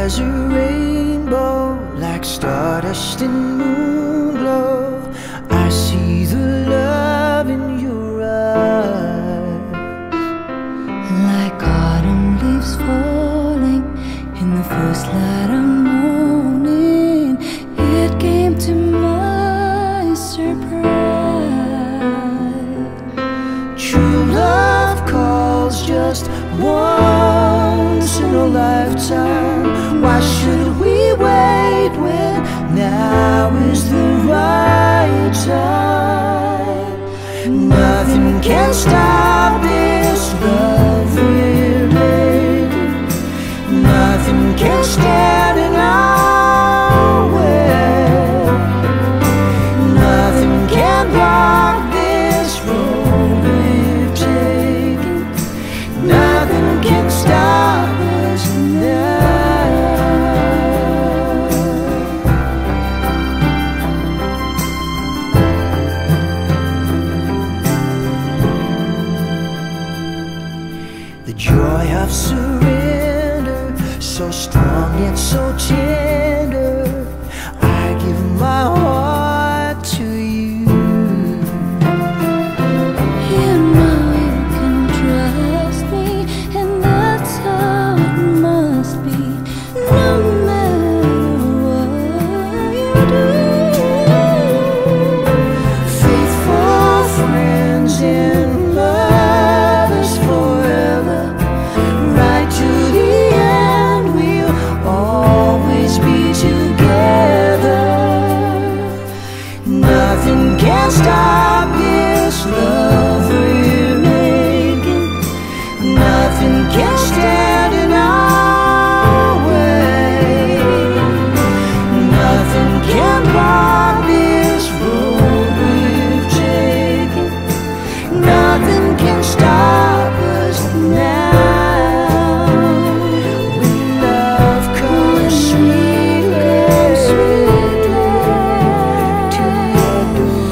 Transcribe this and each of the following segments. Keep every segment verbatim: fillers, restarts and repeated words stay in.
was a rainbow, like stardust and moon glow. I see the love in your eyes, like autumn leaves falling in the first light of morning. It came to my surprise. True love calls just once in a lifetime. Why should we wait when now is the right time? Nothing can stop this love we're making. Nothing can stand in our way. Nothing can block this road we've taken. Nothing can stop us now. The joy of surrender, so strong yet so tender. I give my heart to you. You know you can trust me, and that's how it must be, no matter what you do. Faithful friends and lovers forever, right to the end, we'll always be together. Nothing can stop this love we're making. Nothing can stand in our way. Nothing can block this road we've taken. Nothing can stop us now. When love comes sweetly to your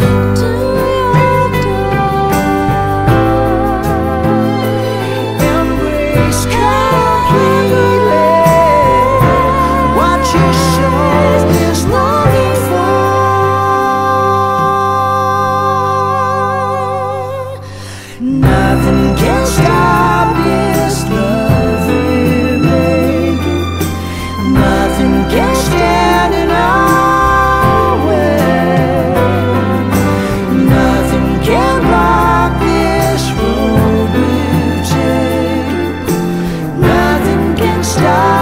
door, embrace completely what your soul is longing for. Nothing can stop this love we're making. Nothing can stand in our way. Nothing can block this road we've taken. Nothing can stop